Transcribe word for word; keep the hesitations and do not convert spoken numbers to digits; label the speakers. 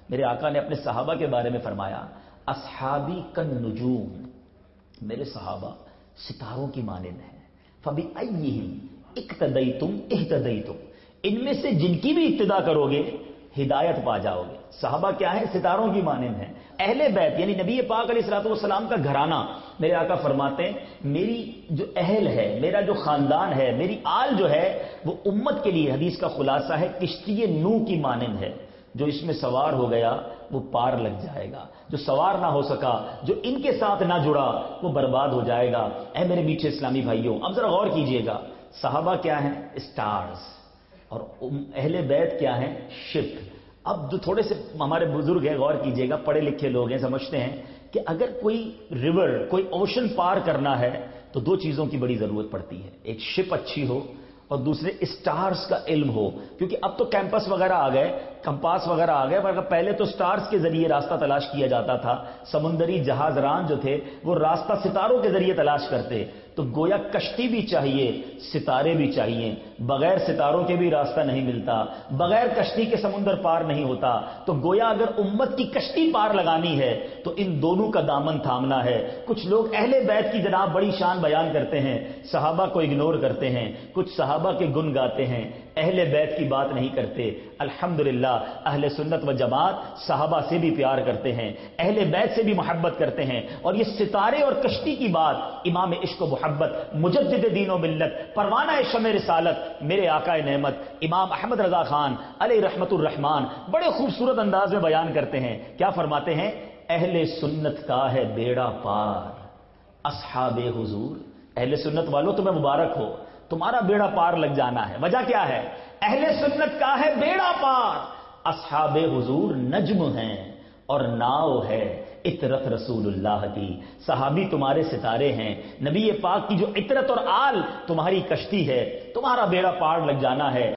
Speaker 1: میرے آقا نے اپنے صحابہ کے بارے میں فرمایا اصحابی کن نجوم، میرے صحابہ ستاروں کی مانند ہیں، فبأیہم اقتدیتم اہتدیتم، ان میں سے جن کی بھی ابتدا کرو گے ہدایت پا جاؤ گے۔ صحابہ کیا ہیں؟ ستاروں کی مانند ہیں۔ اہل بیت یعنی نبی پاک علیہ الصلوۃ والسلام کا گھرانہ، میرے آقا فرماتے ہیں میری جو اہل ہے، میرا جو خاندان ہے، میری آل جو ہے وہ امت کے لیے، حدیث کا خلاصہ ہے، کشتی نو کی مانند ہے، جو اس میں سوار ہو گیا وہ پار لگ جائے گا، جو سوار نہ ہو سکا، جو ان کے ساتھ نہ جڑا وہ برباد ہو جائے گا۔ اے میرے میٹھے اسلامی بھائیوں، اب ذرا غور کیجئے گا، صحابہ کیا ہیں؟ اسٹارز، اور اہل بیت کیا ہیں؟ شپ۔ اب جو تھوڑے سے ہمارے بزرگ ہیں، غور کیجئے گا، پڑھے لکھے لوگ ہیں، سمجھتے ہیں کہ اگر کوئی ریور، کوئی اوشن پار کرنا ہے تو دو چیزوں کی بڑی ضرورت پڑتی ہے، ایک شپ اچھی ہو اور دوسرے اسٹارز کا علم ہو، کیونکہ اب تو کیمپس وغیرہ آ گئے، کمپاس وغیرہ آ گئے، مگر پہلے تو سٹارز کے ذریعے راستہ تلاش کیا جاتا تھا۔ سمندری جہاز ران جو تھے وہ راستہ ستاروں کے ذریعے تلاش کرتے، تو گویا کشتی بھی چاہیے، ستارے بھی چاہیے، بغیر ستاروں کے بھی راستہ نہیں ملتا، بغیر کشتی کے سمندر پار نہیں ہوتا، تو گویا اگر امت کی کشتی پار لگانی ہے تو ان دونوں کا دامن تھامنا ہے۔ کچھ لوگ اہل بیت کی جناب بڑی شان بیان کرتے ہیں، صحابہ کو اگنور کرتے ہیں، کچھ صحابہ کے گن گاتے ہیں، اہل بیت کی بات نہیں کرتے۔ الحمدللہ اہل سنت و جماعت صحابہ سے بھی پیار کرتے ہیں، اہل بیت سے بھی محبت کرتے ہیں، اور یہ ستارے اور کشتی کی بات امام عشق و محبت، مجدد دین و ملت، پروانہ شمع رسالت، میرے آقا نعمت امام احمد رضا خان علیہ رحمت الرحمان بڑے خوبصورت انداز میں بیان کرتے ہیں۔ کیا فرماتے ہیں؟ اہل سنت کا ہے بیڑا پار اصحاب حضور، اہل سنت والوں تمہیں مبارک ہو، تمہارا بیڑا پار لگ جانا ہے۔ وجہ کیا ہے؟ اہل سنت کا ہے بیڑا پار، اصحاب حضور نجم ہیں اور ناؤ ہے عطرت رسول اللہ کی، صحابی تمہارے ستارے ہیں، نبی پاک کی جو عطرت اور آل تمہاری کشتی ہے، تمہارا بیڑا پار لگ جانا ہے۔